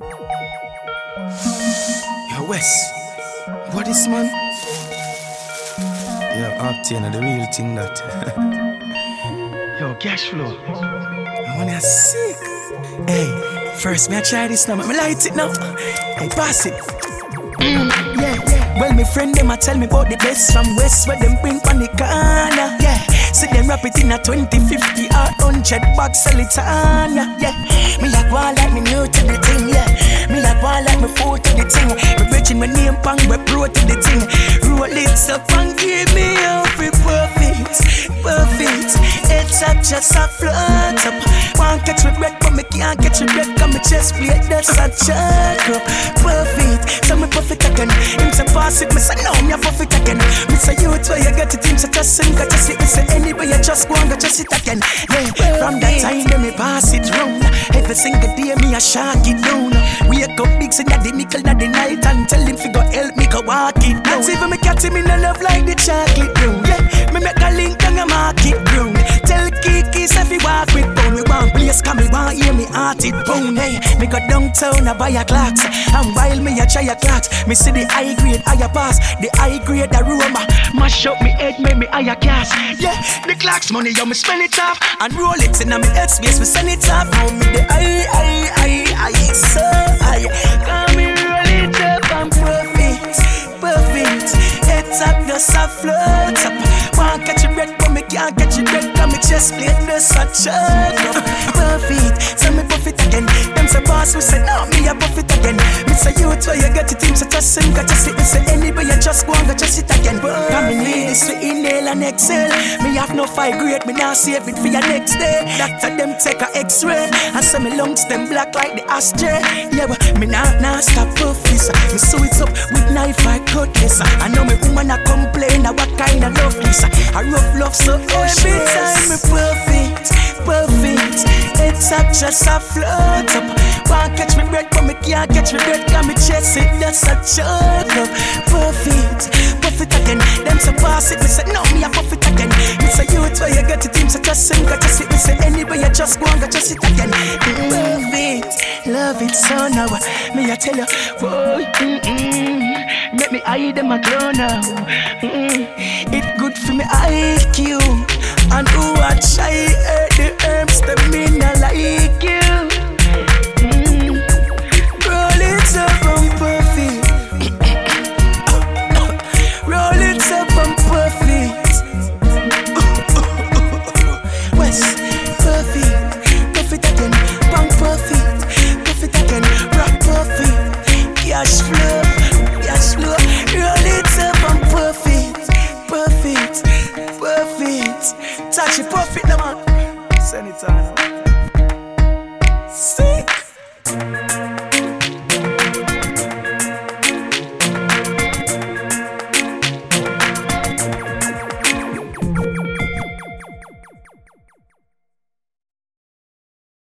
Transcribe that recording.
Yo, Wes, what is man? Yo, Octane, the real thing that. Yo, cash flow. I wanna sick. Hey, first me I try this now, me light it now. Hey, pass it. Yeah. Well, my friend them a tell me about the best from West, where them bring on the corner. Yeah, see them rap it in a 20, 50 or 100 bucks, sell it on ya. Yeah, me like one like me new to the thing. Yeah, me like one like me fool to the thing. Me reaching my name pang, we pro to the thing. Roll it up and give me every perfect. It's up just a float up. One catch me breath, but me can't catch me breath. Cause me chest plate, that's a chuck up. Perfect, so me perfect again. Him say pass it, me say no, me a perfect again. Me say you it's where you get it, him say just sing, got just sit. Me say anyway you just go and go just sit again. Yeah, from that time then me pass it round. Every single day me a shark it down. Wake up big, say that the nickel that the night and tell him fi go help me go walk it down. Not even me cat him in a love like the chocolate brown. Yeah, me make a link down a market ground. Tell Kiki say fi walk with bone. Me want place, cause me want hear me heart it pound. Hey, me go downtown a buy a clocks, and while me a try a clocks, me see the high grade higher pass, the high grade aroma. Mash up me head, make me higher class. Yeah, the clocks money, yo me spend it off, and roll it in a me head space, me send it off. Now me the high, so high. Come me roll it up and perfect. It's up just a float up. Want catch a breath, but me can't catch a breath. Cause me chest plate just a chuck up. Perfect, so me buff it again. Them say boss, we say no, me a buff it again. Me say you it's where you get it, team say just sing, got just sit. Me say anyway you just go and go just sit again. Cause me need this to inhale and exhale. Me have no 5 grade, me now save it for your next day. Doctor them take a x-ray, and say me lungs them black like the ashtray. Yeah, but me nah stop puff this. Me sew it up with knife I cut this. I know me woman a complain of what kind of love this. A rough love so every time me perfect. It's up just a float up. Want catch me breath, but me can't catch me breath. Cause me chest it just a choke up. Perfect again. Them say pass it, me say no, me a buff it again. Me say you it's where you get it, team say just sing, got just sit. Me say anyway you just go and go just sit again. Perfect, love it so now. Me I tell you, whoa, make me eye them a glow now. It good for me IQ. And who I try the herbs, them me not like you.